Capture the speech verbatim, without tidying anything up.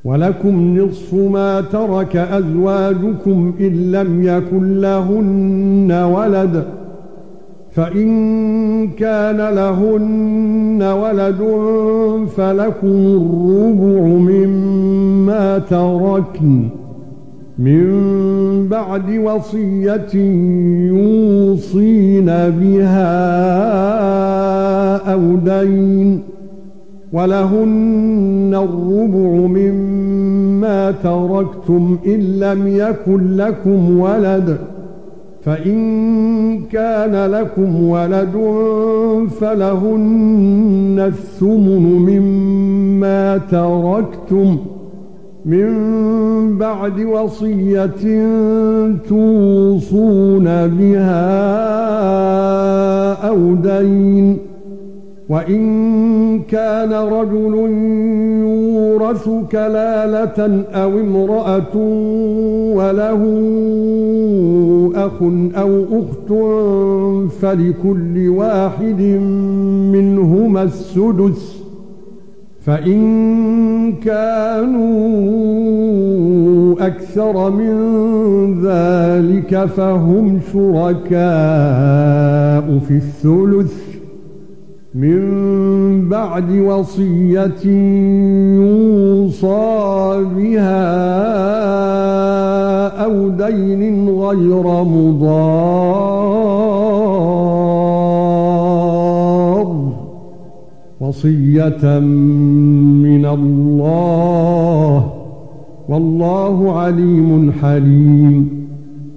ولكم نصف ما ترك أزواجكم إن لم يكن لهن ولد فإن كان لهن ولد فلكم الربع مما تركن من بعد وصية يوصين بها أو دين ولهن الربع مما تركتم إن لم يكن لكم ولد فإن كان لكم ولد فلهن الثمن مما تركتم من بعد وصية توصون بها أو دين وإن كان رجل يورث كلالة أو امرأة وله أخ أو أخت فلكل واحد منهما السدس فإن كانوا أكثر من ذلك فهم شركاء في الثلث من بعد وصية يوصى بها أو دين غير مضار وصية من الله والله عليم حليم.